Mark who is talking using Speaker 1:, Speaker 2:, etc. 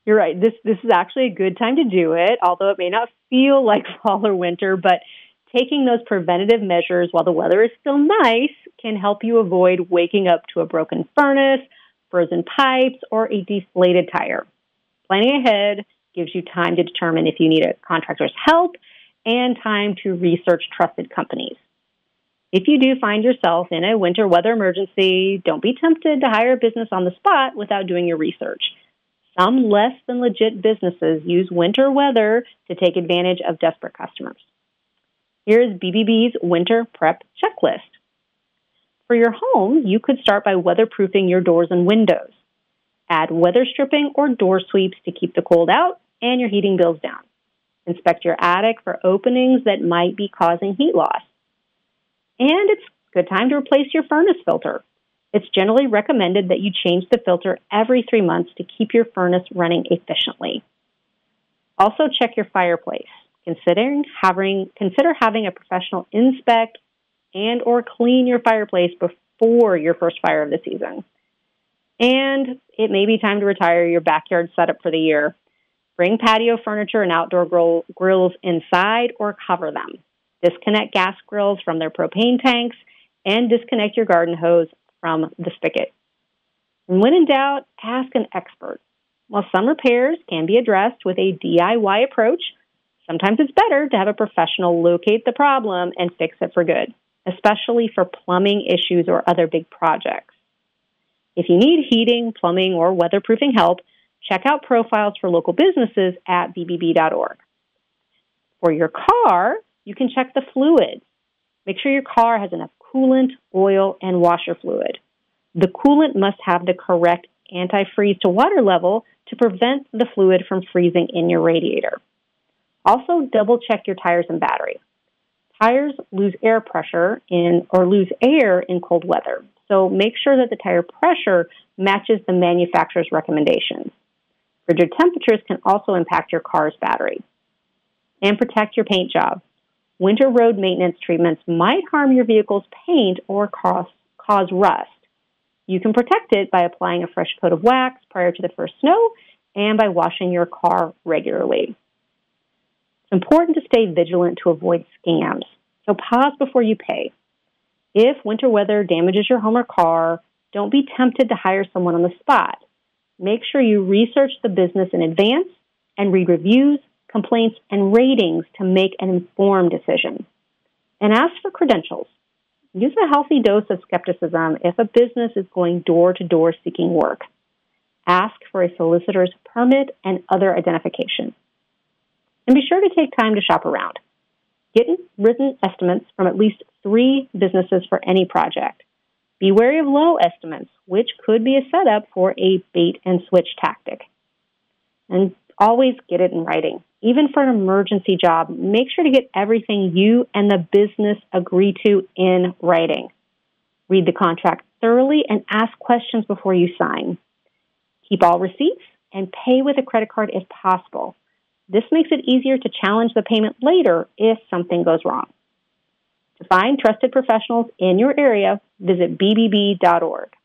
Speaker 1: You're right. This is actually a good time to do it, although it may not feel like fall or winter, but taking those preventative measures while the weather is still nice can help you avoid waking up to a broken furnace, frozen pipes, or a deflated tire. Planning ahead gives you time to determine if you need a contractor's help and time to research trusted companies. If you do find yourself in a winter weather emergency, don't be tempted to hire a business on the spot without doing your research. Some less than legit businesses use winter weather to take advantage of desperate customers. Here's BBB's winter prep checklist. For your home, you could start by weatherproofing your doors and windows. Add weather stripping or door sweeps to keep the cold out and your heating bills down. Inspect your attic for openings that might be causing heat loss. And it's a good time to replace your furnace filter. It's generally recommended that you change the filter every 3 months to keep your furnace running efficiently. Also, check your fireplace. Consider having a professional inspect and or clean your fireplace before your first fire of the season. And it may be time to retire your backyard setup for the year. Bring patio furniture and outdoor grills inside or cover them. Disconnect gas grills from their propane tanks and disconnect your garden hose from the spigot. And when in doubt, ask an expert. While some repairs can be addressed with a DIY approach, sometimes it's better to have a professional locate the problem and fix it for good, especially for plumbing issues or other big projects. If you need heating, plumbing, or weatherproofing help, check out profiles for local businesses at bbb.org. For your car, you can check the fluids. Make sure your car has enough coolant, oil, and washer fluid. The coolant must have the correct antifreeze to water level to prevent the fluid from freezing in your radiator. Also, double check your tires and battery. Tires lose air in cold weather, so make sure that the tire pressure matches the manufacturer's recommendations. Frigid temperatures can also impact your car's battery. And protect your paint job. Winter road maintenance treatments might harm your vehicle's paint or cause rust. You can protect it by applying a fresh coat of wax prior to the first snow and by washing your car regularly. It's important to stay vigilant to avoid scams, so pause before you pay. If winter weather damages your home or car, don't be tempted to hire someone on the spot. Make sure you research the business in advance and read reviews, complaints, and ratings to make an informed decision. And ask for credentials. Use a healthy dose of skepticism if a business is going door-to-door seeking work. Ask for a solicitor's permit and other identification. And be sure to take time to shop around. Get written estimates from at least 3 businesses for any project. Be wary of low estimates, which could be a setup for a bait-and-switch tactic. And always get it in writing. Even for an emergency job, make sure to get everything you and the business agree to in writing. Read the contract thoroughly and ask questions before you sign. Keep all receipts and pay with a credit card if possible. This makes it easier to challenge the payment later if something goes wrong. To find trusted professionals in your area, visit bbb.org.